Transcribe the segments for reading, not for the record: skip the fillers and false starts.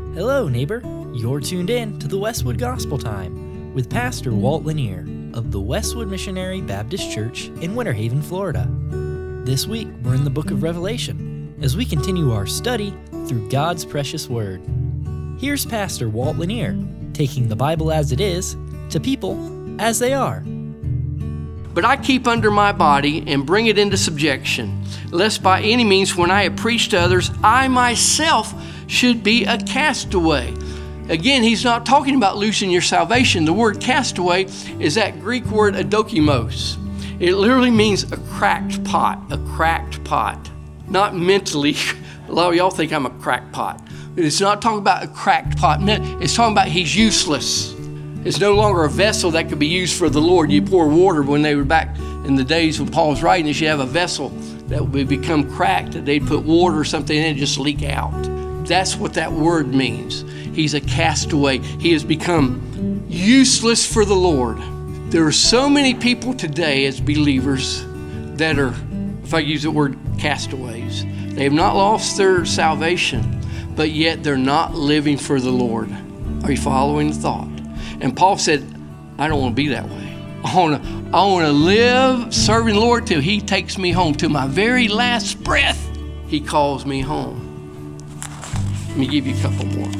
Hello, neighbor. You're tuned in to the Westwood Gospel Time with Pastor Walt Lanier of the Westwood Missionary Baptist Church in Winter Haven, Florida. This week, we're in the book of Revelation as we continue our study through God's precious Word. Here's Pastor Walt Lanier taking the Bible as it is to people as they are. But I keep under my body and bring it into subjection, lest by any means when I have preached to others, I myself should be a castaway. Again, he's not talking about losing your salvation. The word castaway is that Greek word adokimos. It literally means a cracked pot. Not mentally. A lot of y'all think I'm a crackpot. But it's not talking about a cracked pot. It's talking about he's useless. It's no longer a vessel that could be used for the Lord. You pour water when they were back in the days when Paul was writing this, you have a vessel that would become cracked, that they'd put water or something in it and just leak out. That's what that word means. He's a castaway. He has become useless for the Lord. There are so many people today as believers that are, if I use the word castaways, they have not lost their salvation, but yet they're not living for the Lord. Are you following the thought? And Paul said, I don't want to be that way. I want to live serving the Lord till He takes me home. Till my very last breath, He calls me home. Let me give you a couple more.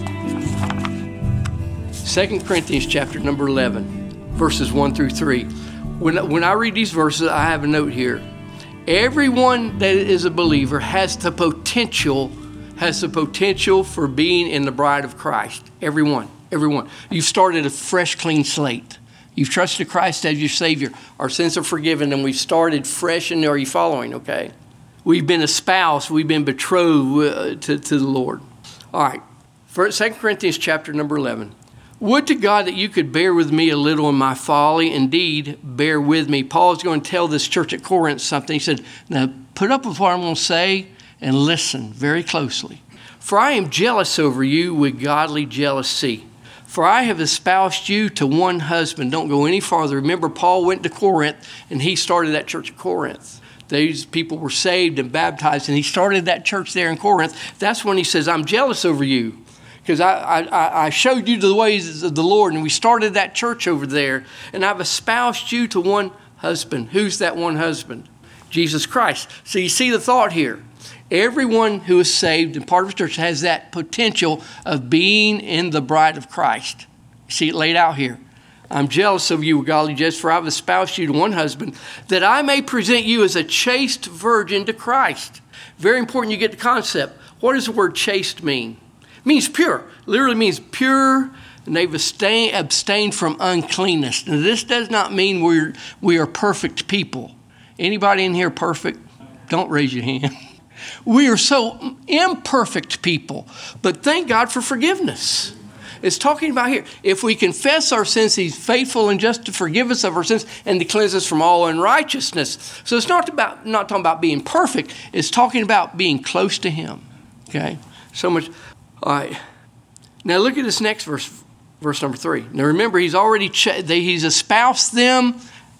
2 Corinthians chapter number 11, verses 1 through 3. When I read these verses, I have a note here. Everyone that is a believer has the potential for being in the bride of Christ. Everyone. You've started a fresh, clean slate. You've trusted Christ as your Savior. Our sins are forgiven, and we've started fresh. And are you following? Okay. We've been espoused. We've been betrothed to the Lord. All right. 2 Corinthians chapter number 11. Would to God that you could bear with me a little in my folly. Indeed, bear with me. Paul is going to tell this church at Corinth something. He said, now put up with what I'm going to say and listen very closely. For I am jealous over you with godly jealousy. For I have espoused you to one husband. Don't go any farther. Remember, Paul went to Corinth, and he started that church at Corinth. These people were saved and baptized, and he started that church there in Corinth. That's when he says, I'm jealous over you, because I showed you the ways of the Lord, and we started that church over there, and I've espoused you to one husband. Who's that one husband? Jesus Christ. So you see the thought here. Everyone who is saved and part of the church has that potential of being in the bride of Christ. See it laid out here. I'm jealous of you, godly jealous, for I've espoused you to one husband, that I may present you as a chaste virgin to Christ. Very important you get the concept. What does the word chaste mean? It means pure. Literally means pure, and they've abstained from uncleanness. Now, this does not mean we are perfect people. Anybody in here perfect? Don't raise your hand. We are so imperfect people, but thank God for forgiveness. It's talking about here, if we confess our sins, He's faithful and just to forgive us of our sins and to cleanse us from all unrighteousness. So it's not talking about being perfect. It's talking about being close to Him. Okay? So much. All right. Now look at this next verse number 3. Now remember, He's espoused them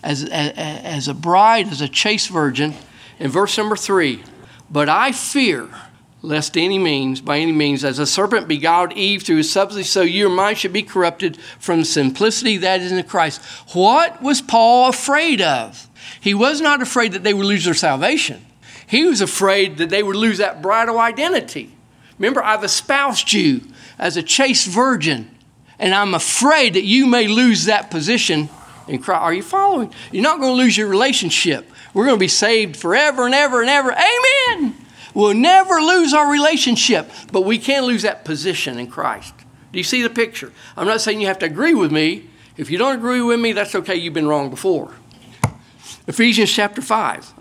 as a bride, as a chaste virgin. In verse number 3, but I fear, lest by any means, as a serpent beguiled Eve through his subtlety, so your mind should be corrupted from the simplicity that is in Christ. What was Paul afraid of? He was not afraid that they would lose their salvation. He was afraid that they would lose that bridal identity. Remember, I've espoused you as a chaste virgin, and I'm afraid that you may lose that position in Christ. Are you following? You're not going to lose your relationship. We're going to be saved forever and ever and ever. Amen. We'll never lose our relationship, but we can lose that position in Christ. Do you see the picture? I'm not saying you have to agree with me. If you don't agree with me, that's okay. You've been wrong before. Ephesians chapter 5.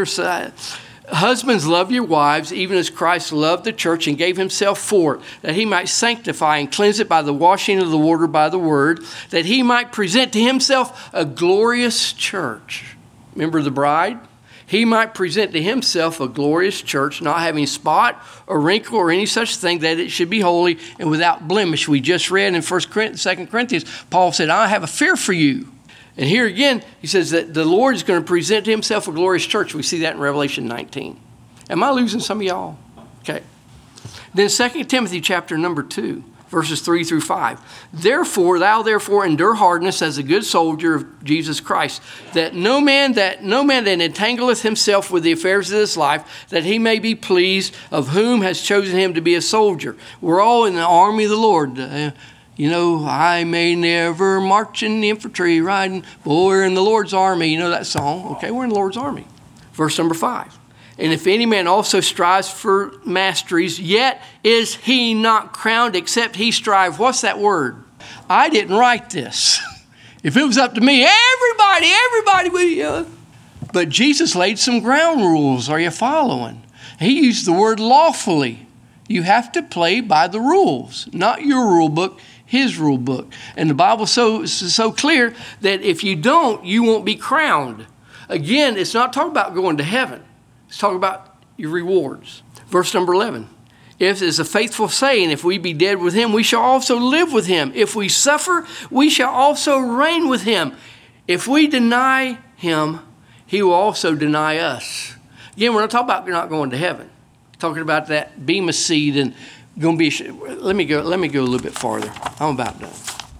Husbands, love your wives, even as Christ loved the church and gave Himself for it, that He might sanctify and cleanse it by the washing of the water by the word, that He might present to Himself a glorious church. Remember the bride? He might present to Himself a glorious church, not having spot or wrinkle or any such thing, that it should be holy and without blemish. We just read in 2 Corinthians, Paul said, I have a fear for you. And here again, he says that the Lord is going to present to Himself a glorious church. We see that in Revelation 19. Am I losing some of y'all? Okay. Then 2 Timothy chapter number 2, verses 3 through 5. Therefore, thou therefore endure hardness as a good soldier of Jesus Christ, that no man that entangleth himself with the affairs of this life, that he may be pleased of whom has chosen him to be a soldier. We're all in the army of the Lord. I may never march in the infantry riding, but we're in the Lord's army. You know that song? Okay, we're in the Lord's army. Verse number 5. And if any man also strives for masteries, yet is he not crowned except he strive. What's that word? I didn't write this. If it was up to me, everybody would. But Jesus laid some ground rules. Are you following? He used the word lawfully. You have to play by the rules, not your rule book, his rule book. And the Bible's so clear that if you don't, you won't be crowned. Again, it's not talking about going to heaven. It's talking about your rewards. Verse number 11. If it's a faithful saying, if we be dead with him, we shall also live with him. If we suffer, we shall also reign with him. If we deny him, he will also deny us. Again, we're not talking about not going to heaven. We're talking about that bema seed and going to be. Let me go a little bit farther. I'm about done.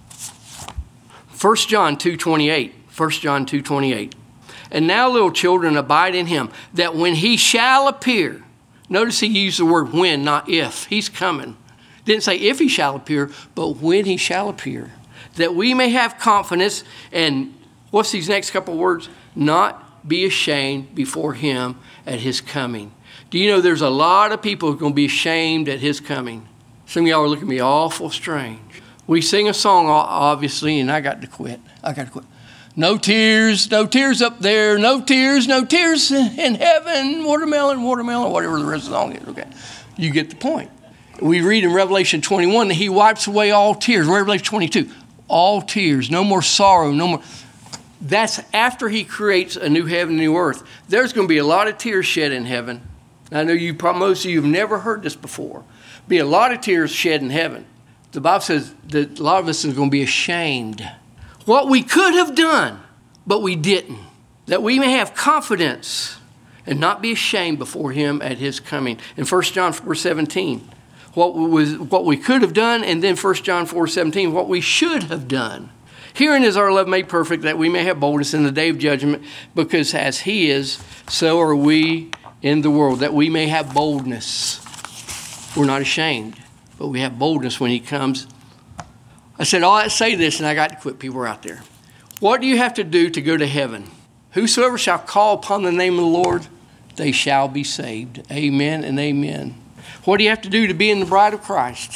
1 John 2:28. 1 John 2:28. And now, little children, abide in him, that when he shall appear, notice he used the word when, not if. He's coming. Didn't say if he shall appear, but when he shall appear, that we may have confidence, and what's these next couple words? Not be ashamed before him at his coming. Do you know there's a lot of people who are going to be ashamed at his coming? Some of y'all are looking at me awful strange. We sing a song, obviously, and I got to quit. No tears up there, no tears in heaven, watermelon, whatever the rest of the song is, okay? You get the point. We read in Revelation 21 that he wipes away all tears. Revelation 22, all tears, no more sorrow, no more. That's after he creates a new heaven and new earth. There's going to be a lot of tears shed in heaven. I know most of you have never heard this before. Be a lot of tears shed in heaven. The Bible says that a lot of us is going to be ashamed. What we could have done, but we didn't, that we may have confidence and not be ashamed before him at his coming. In 1 John 4:17, what we could have done, and then 1 John 4:17, what we should have done. Herein is our love made perfect, that we may have boldness in the day of judgment, because as he is, so are we in the world, that we may have boldness. We're not ashamed, but we have boldness when he comes. I said, I say this, and I got to quit. People are out there. What do you have to do to go to heaven? Whosoever shall call upon the name of the Lord, they shall be saved. Amen and amen. What do you have to do to be in the bride of Christ?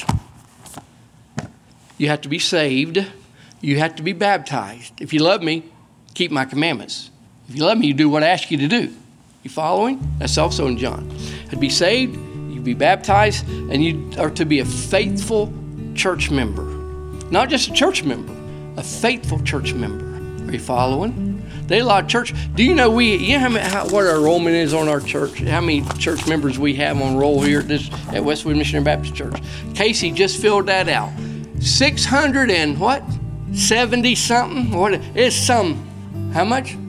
You have to be saved. You have to be baptized. If you love me, keep my commandments. If you love me, you do what I ask you to do. You following? That's also in John. To be saved, you be baptized, and you are to be a faithful church member. Not just a church member, a faithful church member. Are you following? They allow church. Do you know what our enrollment is on our church? How many church members we have on roll here at Westwood Missionary Baptist Church? Casey just filled that out. 600 and what? 70 something? What? It's some. How much?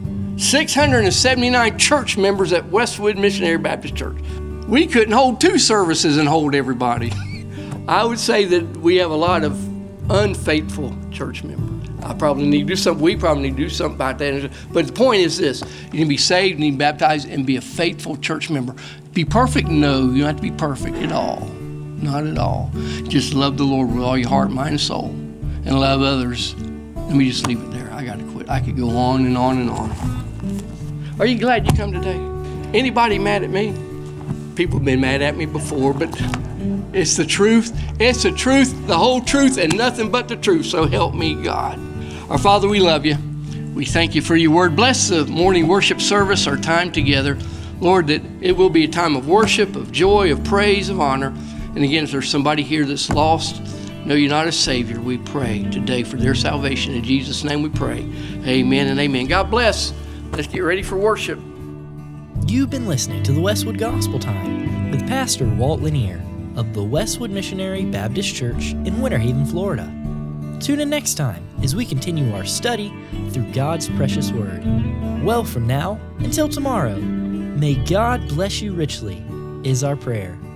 679 church members at Westwood Missionary Baptist Church. We couldn't hold 2 services and hold everybody. I would say that we have a lot of unfaithful church members. We probably need to do something about that. But the point is this: you can be saved, you need to be baptized, and be a faithful church member. Be perfect? No, you don't have to be perfect at all. Not at all. Just love the Lord with all your heart, mind, and soul, and love others. Let me just leave it there. I got to quit. I could go on and on and on. Are you glad you come today? Anybody mad at me? People have been mad at me before, but it's the truth. It's the truth, the whole truth, and nothing but the truth. So help me, God. Our Father, we love you. We thank you for your word. Bless the morning worship service, our time together. Lord, that it will be a time of worship, of joy, of praise, of honor. And again, if there's somebody here that's lost, know you're not a Savior, we pray today for their salvation. In Jesus' name we pray. Amen and amen. God bless. Let's get ready for worship. You've been listening to the Westwood Gospel Time with Pastor Walt Lanier of the Westwood Missionary Baptist Church in Winter Haven, Florida. Tune in next time as we continue our study through God's precious Word. Well, from now until tomorrow, may God bless you richly, is our prayer.